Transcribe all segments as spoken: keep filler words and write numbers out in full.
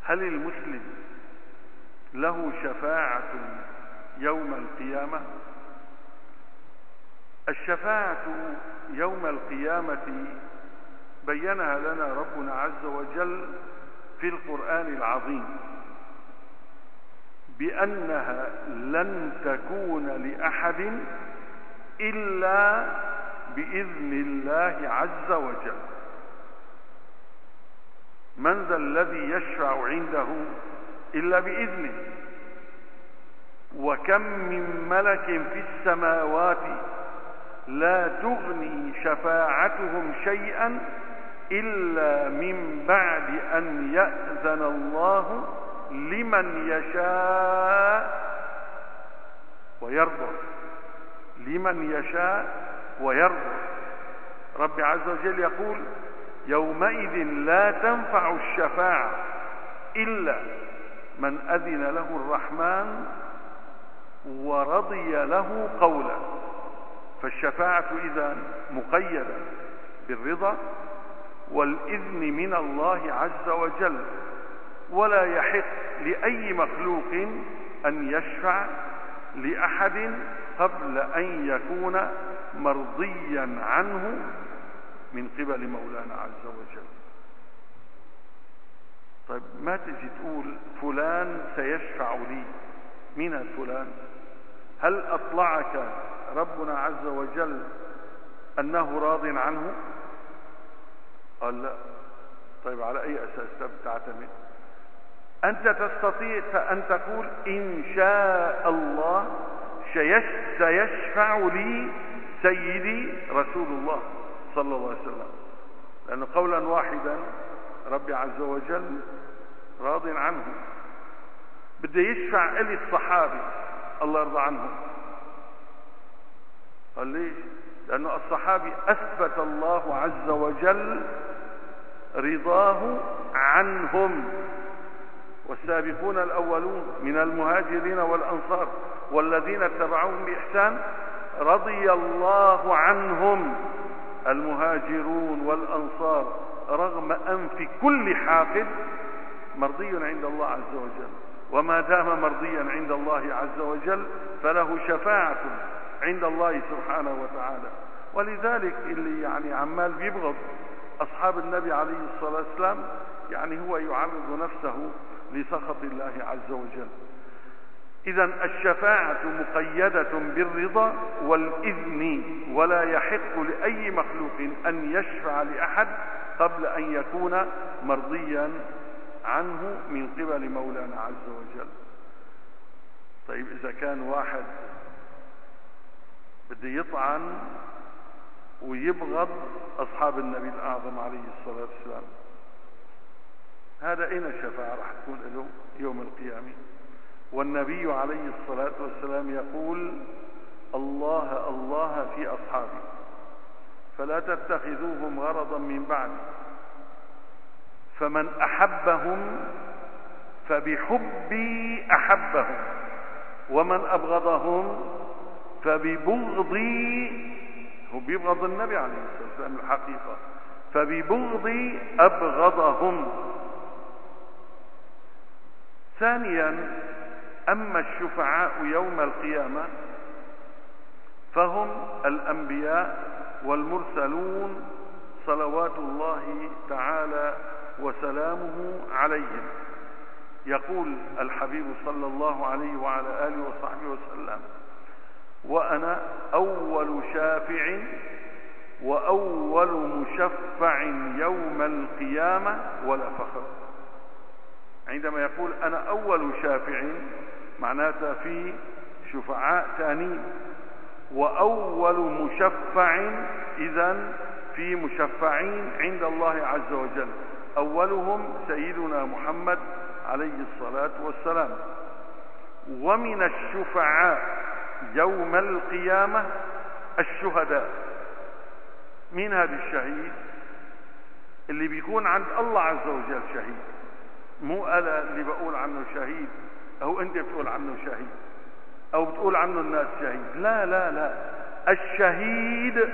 هل المسلم له شفاعة يوم القيامة؟ الشفاعة يوم القيامة بينها لنا ربنا عز وجل في القرآن العظيم بأنها لن تكون لأحد إلا بإذن الله عز وجل. من ذا الذي يشفع عنده إلا بإذنه؟ وكم من ملك في السماوات لا تغني شفاعتهم شيئا إلا من بعد أن يأذن الله لمن يشاء ويرضى. لمن يشاء ويرضى. رب عز وجل يقول: يومئذ لا تنفع الشفاعة إلا من أذن له الرحمن ورضي له قولا. فالشفاعة إذن مقيدة بالرضا والإذن من الله عز وجل، ولا يحق لأي مخلوق أن يشفع لأحد قبل أن يكون مرضيا عنه من قبل مولانا عز وجل. طيب ما تجي تقول فلان سيشفع لي؟ مين فلان؟ هل أطلعك ربنا عز وجل أنه راض عنه؟ قال لا. طيب على أي أساس تعتمد؟ أنت تستطيع أن تقول إن شاء الله سيشفع لي سيدي رسول الله صلى الله عليه وسلم، لأنه قولا واحدا ربي عز وجل راض عنه. بده يشفع لي الصحابي الله يرضى عنهم. قال ليش؟ لأنه الصحابي أثبت الله عز وجل رضاه عنهم. والسابقون الأولون من المهاجرين والأنصار والذين اتبعوهم بإحسان رضي الله عنهم. المهاجرون والأنصار رغم أنف كل حاقد مرضي عند الله عز وجل، وما دام مرضيا عند الله عز وجل فله شفاعة عند الله سبحانه وتعالى. ولذلك اللي يعني عمال بيبغض أصحاب النبي عليه الصلاة والسلام يعني هو يعرض نفسه لسخط الله عز وجل. إذن الشفاعة مقيدة بالرضا والإذن، ولا يحق لأي مخلوق أن يشفع لأحد قبل أن يكون مرضيا عنه من قبل مولانا عز وجل. طيب إذا كان واحد بده يطعن ويبغض أصحاب النبي الأعظم عليه الصلاة والسلام، هذا أين الشفاعة راح تكون له يوم القيامة؟ والنبي عليه الصلاة والسلام يقول: الله الله في أصحابي فلا تتخذوهم غرضا من بعدي، فمن أحبهم فبحبي أحبهم، ومن أبغضهم فببغضي، هو بيبغض النبي عليه الصلاة والسلام الحقيقة، فببغضي أبغضهم. ثانيا، أما الشفعاء يوم القيامة فهم الأنبياء والمرسلون صلوات الله تعالى وسلامه عليهم. يقول الحبيب صلى الله عليه وعلى آله وصحبه وسلم: وأنا أول شافع وأول مشفع يوم القيامة ولا فخر. عندما يقول أنا أول شافع معناته في شفعاء ثانيين، وأول مشفع إذن في مشفعين عند الله عز وجل، أولهم سيدنا محمد عليه الصلاة والسلام. ومن الشفعاء يوم القيامة الشهداء. مين هذا الشهيد؟ اللي بيكون عند الله عز وجل شهيد، مو أنا اللي بقول عنه شهيد أو أنت بتقول عنه شهيد أو بتقول عنه الناس شهيد. لا لا لا، الشهيد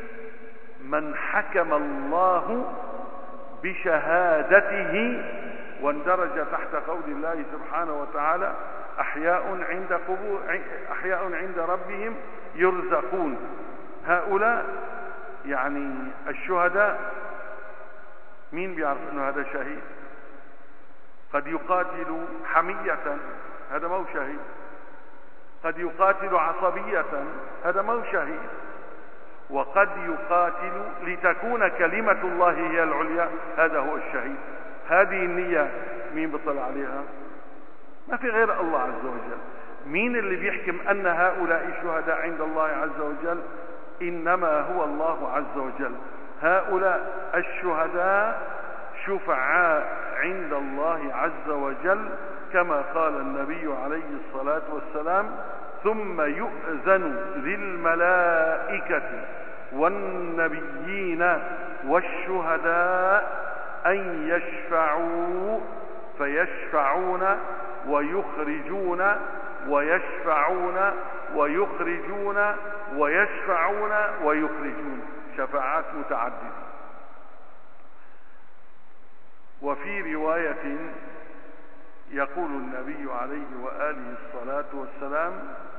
من حكم الله بشهادته واندرج تحت قول الله سبحانه وتعالى أحياء عند قبور أحياء عند ربهم يرزقون. هؤلاء يعني الشهداء، مين بيعرف انه هذا شهيد؟ قد يقاتل حمية، هذا مو شهيد. قد يقاتل عصبية، هذا مو شهيد. وقد يقاتل لتكون كلمة الله هي العليا، هذا هو الشهيد. هذه النية مين بطلع عليها؟ ما في غير الله عز وجل. مين اللي بيحكم أن هؤلاء شهداء عند الله عز وجل؟ إنما هو الله عز وجل. هؤلاء الشهداء شفعاء عند الله عز وجل، كما قال النبي عليه الصلاة والسلام: ثم يؤذن للملائكة والنبيين والشهداء أن يشفعوا فيشفعون ويخرجون ويشفعون ويخرجون ويشفعون ويخرجون، شفاعات متعددة. وفي رواية يقول النبي عليه وآله الصلاة والسلام: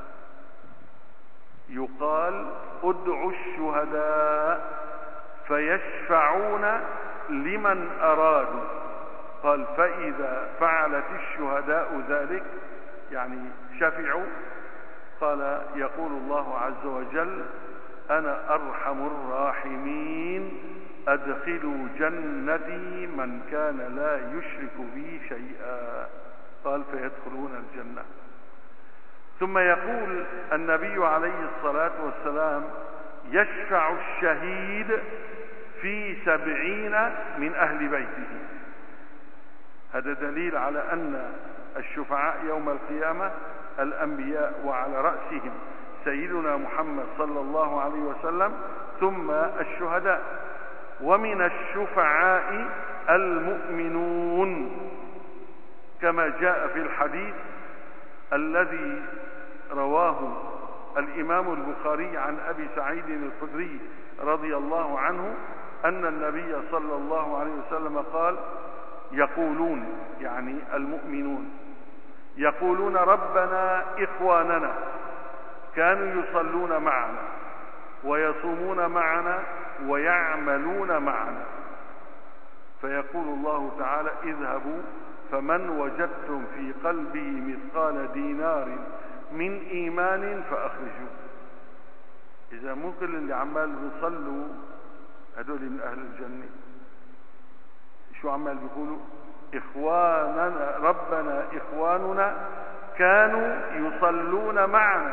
يقال ادعوا الشهداء فيشفعون لمن أرادوا. قال: فإذا فعلت الشهداء ذلك، يعني شفعوا، قال يقول الله عز وجل: أنا أرحم الراحمين، أدخلوا جنتي من كان لا يشرك بي شيئا. قال: فيدخلون الجنة. ثم يقول النبي عليه الصلاة والسلام: يشفع الشهيد في سبعين من أهل بيته. هذا دليل على أن الشفعاء يوم القيامة الأنبياء، وعلى رأسهم سيدنا محمد صلى الله عليه وسلم، ثم الشهداء. ومن الشفعاء المؤمنون، كما جاء في الحديث الذي رواه الإمام البخاري عن أبي سعيد الخدري رضي الله عنه أن النبي صلى الله عليه وسلم قال: يقولون، يعني المؤمنون، يقولون: ربنا إخواننا كانوا يصلون معنا ويصومون معنا ويعملون معنا. فيقول الله تعالى: اذهبوا فمن وجدتم في قلبه مثقال دينار من إيمان فأخرجوه. إذا مو كل اللي عمال بيصلوا هدول من أهل الجنة، شو عمال بيقولوا؟ إخواننا، ربنا إخواننا كانوا يصلون معنا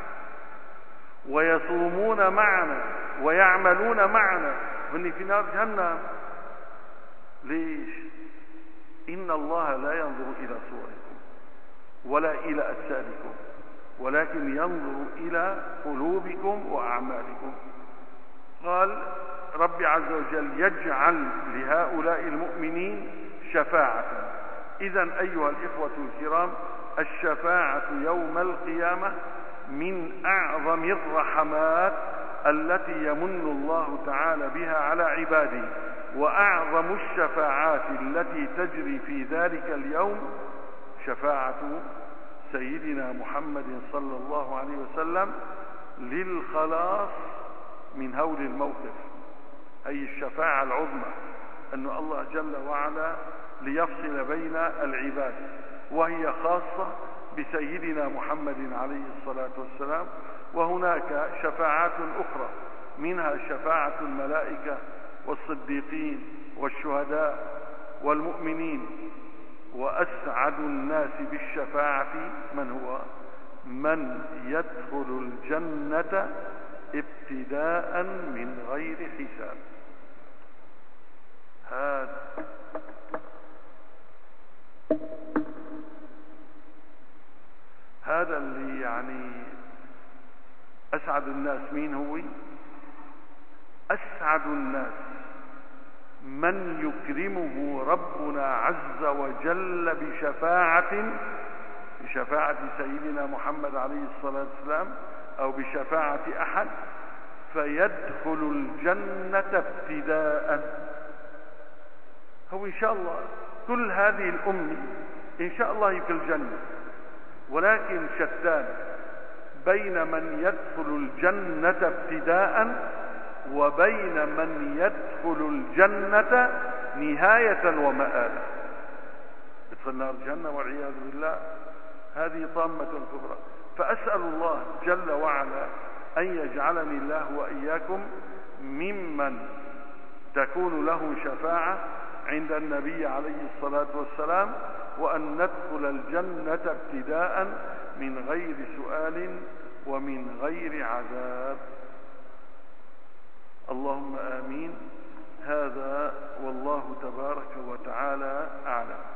ويصومون معنا ويعملون معنا، هن في نار جهنم. ليش؟ إن الله لا ينظر إلى صوركم ولا إلى أجسادكم، ولكن ينظر إلى قلوبكم وأعمالكم. قال رب عز وجل: يجعل لهؤلاء المؤمنين شفاعة. إذن أيها الإخوة الكرام، الشفاعة يوم القيامة من أعظم الرحمات التي يمن الله تعالى بها على عباده، وأعظم الشفاعات التي تجري في ذلك اليوم شفاعة سيدنا محمد صلى الله عليه وسلم للخلاص من هول الموقف. أي الشفاعة العظمى، أن الله جل وعلا ليفصل بين العباد، وهي خاصة بسيدنا محمد عليه الصلاة والسلام. وهناك شفاعات أخرى، منها شفاعة الملائكة والصديقين والشهداء والمؤمنين. وأسعد الناس بالشفاعة من هو؟ من يدخل الجنة ابتداء من غير حساب. هذا هذا اللي يعني أسعد الناس. مين هو؟ أسعد الناس من يكرمه ربنا عز وجل بشفاعة بشفاعة سيدنا محمد عليه الصلاة والسلام، أو بشفاعة أحد، فيدخل الجنة ابتداء. هو إن شاء الله كل هذه الأمة إن شاء الله في الجنة، ولكن شتان بين من يدخل الجنة ابتداء وبين من يدخل الجنة نهاية ومآلا. يدخل نار الجنة والعياذ بالله، هذه طامة كبرى. فأسأل الله جل وعلا أن يجعلني الله وإياكم ممن تكون له شفاعة عند النبي عليه الصلاة والسلام، وأن ندخل الجنة ابتداء من غير سؤال ومن غير عذاب. اللهم آمين. هذا والله تبارك وتعالى أعلم.